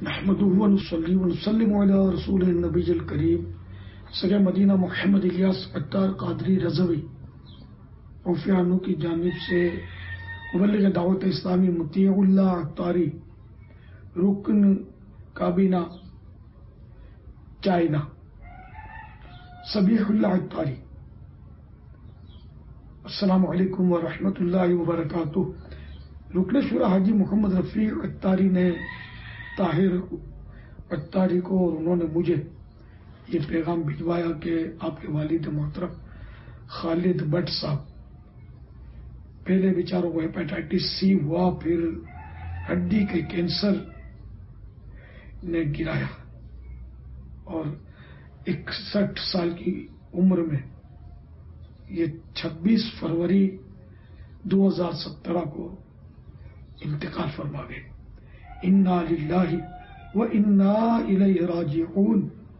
نحمده ونصلي ونسلم على رسول النبی الکریم سگے مدینہ محمد الیاس عطار قادری رضوی اوفیانو کی جانب سے مبلغ دعوت اسلامی مطیع اللہ عطاری رکن کابینہ چائنا صبیح اللہ عطاری، السلام علیکم ورحمۃ اللہ وبرکاتہ۔ رکن شورا حاجی محمد رفیع عطاری نے طاہر عطاری کو اور انہوں نے مجھے یہ پیغام بھجوایا کہ آپ کے والد محترم خالد بٹ صاحب پہلے بیچاروں کو ہیپاٹائٹس سی ہوا، پھر ہڈی کے کینسر نے گرایا اور 61 سال کی عمر میں یہ 26 فروری 2017 کو انتقال فرما گئے۔ انا للہ و انا الیہ راجعون۔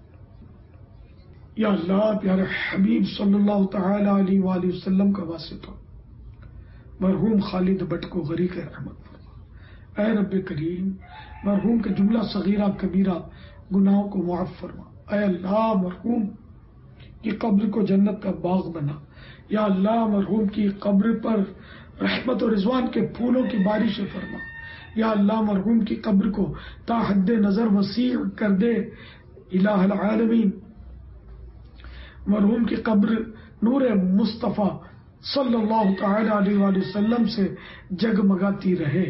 یا اللہ پیارے حبیب صلی اللہ تعالی علیہ وآلہ وسلم کا واسطہ مرحوم خالد بٹ کو غریق رحمت فرما۔ اے رب کریم مرحوم کے جملہ صغیرہ کبیرہ گناہوں کو معاف فرما۔ اے اللہ مرحوم کی قبر کو جنت کا باغ بنا۔ یا اللہ مرحوم کی قبر پر رحمت و رضوان کے پھولوں کی بارش فرما۔ یا اللہ مرحوم کی قبر کو تا حد نظر وسیع کر دے الہ العالمین۔ مرحوم کی قبر نور مصطفیٰ صلی اللہ تعالی علیہ وآلہ وسلم سے جگمگاتی رہے۔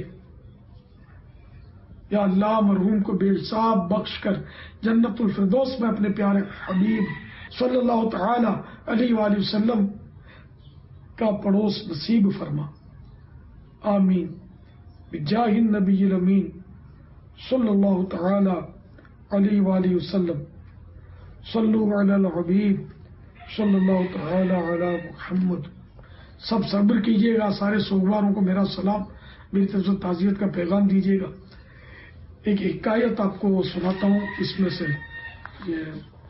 یا اللہ مرحوم کو بے حساب بخش کر جنت الفردوس میں اپنے پیارے حبیب صلی اللہ تعالی علیہ وآلہ وسلم کا پڑوس نصیب فرما۔ آمین بجاہ النبی الامین صلی اللہ تعالی علیہ وآلہ وسلم۔ صلو علی الحبیب صلی اللہ تعالی علی محمد۔ سب صبر کیجیے گا، سارے سوگواروں کو میرا سلام، میری طرف سے تعزیت کا پیغام دیجیے گا۔ ایک حکایت آپ کو سناتا ہوں، اس میں سے یہ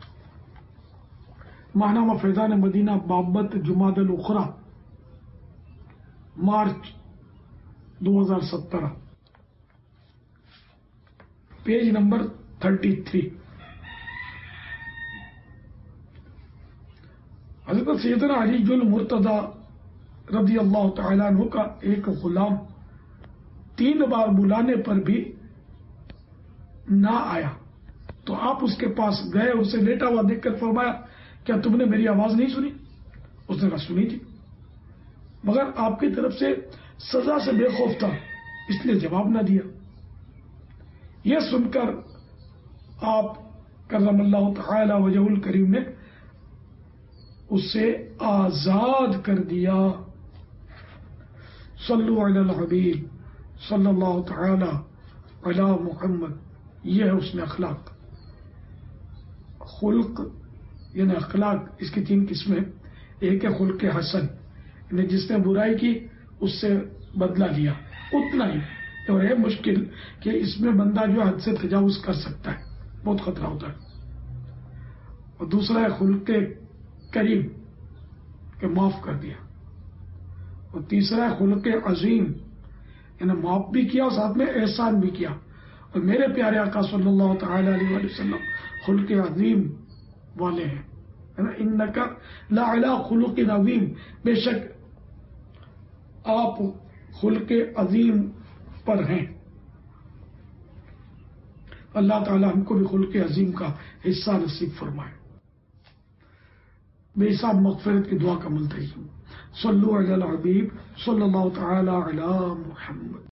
ماہنامہ فیضان مدینہ بابت جمادی الاخری مارچ 2017 پیج نمبر 33۔ حضرت سیدنا علی المرتضی رضی اللہ تعالیٰ عنہ کا ایک غلام 3 بار بلانے پر بھی نہ آیا تو آپ اس کے پاس گئے، اسے لیٹا ہوا دیکھ کر فرمایا کیا تم نے میری آواز نہیں سنی؟ اس نے کہا سنی تھی، مگر آپ کی طرف سے سزا سے بے خوف تھا اس لیے جواب نہ دیا۔ یہ سن کر آپ کرم اللہ تعالی وجہ الکریم نے اسے آزاد کر دیا۔ صلو علی الحبیب صلی اللہ تعالی علی محمد۔ یہ ہے اس میں اخلاق۔ خلق یعنی اخلاق، اس کی 3 قسمیں۔ ایک ہے خلق حسن، یعنی جس نے برائی کی اس سے بدلہ لیا اتنا ہی، اور ہے مشکل کہ اس میں بندہ جو حد سے تجاوز کر سکتا ہے، بہت خطرہ ہوتا ہے۔ اور دوسرا ہے خلق کریم کہ معاف کر دیا، اور تیسرا ہے خلق عظیم یعنی معاف بھی کیا اور ساتھ میں احسان بھی کیا۔ اور میرے پیارے آقا صلی اللہ تعالی علیہ وآلہ وسلم خلق عظیم والے ہیں۔ انک لعلی خلق عظیم، بے شک آپ خلق عظیم پر ہیں۔ اللہ تعالی ہم کو بھی خلق عظیم کا حصہ نصیب فرمائے۔ بے حساب مغفرت کی دعا کا ملتہی ہوں۔ صلو علی الحبیب صلی اللہ تعالی علی محمد۔